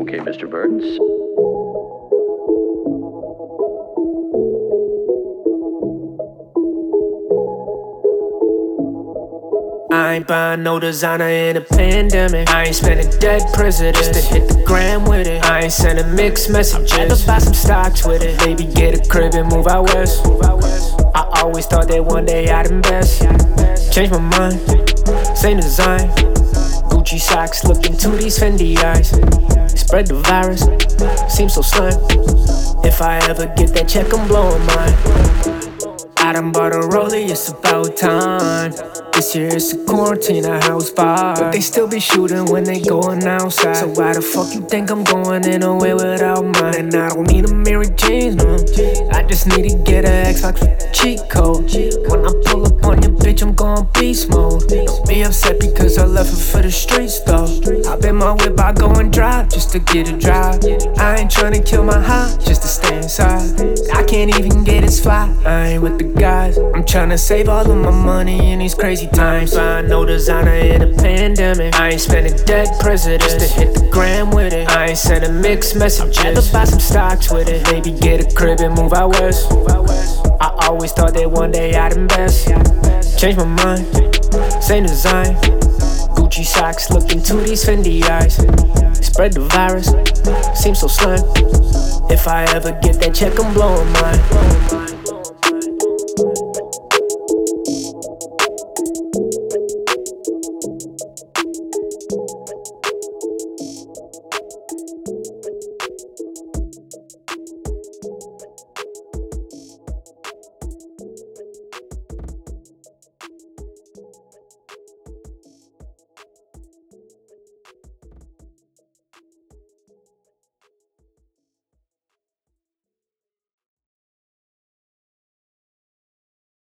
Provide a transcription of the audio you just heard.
Okay, Mr. Burns. I ain't buying no designer in a pandemic. I ain't spending dead presidents just to hit the gram with it. I ain't sending mixed messages. I'd rather buy some stocks with it. Maybe get a crib and move out west. I always thought that one day I'd invest. Change my mind, same design. Gucci socks, look into these Fendi eyes. Spread the virus, seems so slime. If I ever get that check, I'm blowing mine. I done bought a rollie, it's about time. This year it's a quarantine, a house vibe. But they still be shooting when they going outside. So why the fuck you think I'm going in away without mine? And I don't need a Mary Jane, no. I just need to get a Xbox with a cheat code. When I pull up on your bitch, I'm going beast mode. Don't be upset because I left it for the streets though. Hop in my whip, I go and drive just to get a drive. I ain't tryna kill my high, just to stay inside. I can't even get as fly, I ain't with the guys. I'm tryna save all of my money in these crazy times. Buying no designer in a pandemic. I ain't spending dead presidents just to hit the gram with it. I ain't sending mixed messages. I'd rather buy some stocks with it. Maybe get a crib and move out west. I always thought that one day I'd invest. Change my mind, same design. Gucci socks, look into these Fendi eyes. Spread the virus, seems so slime. If I ever get that check, I'm blowing mine.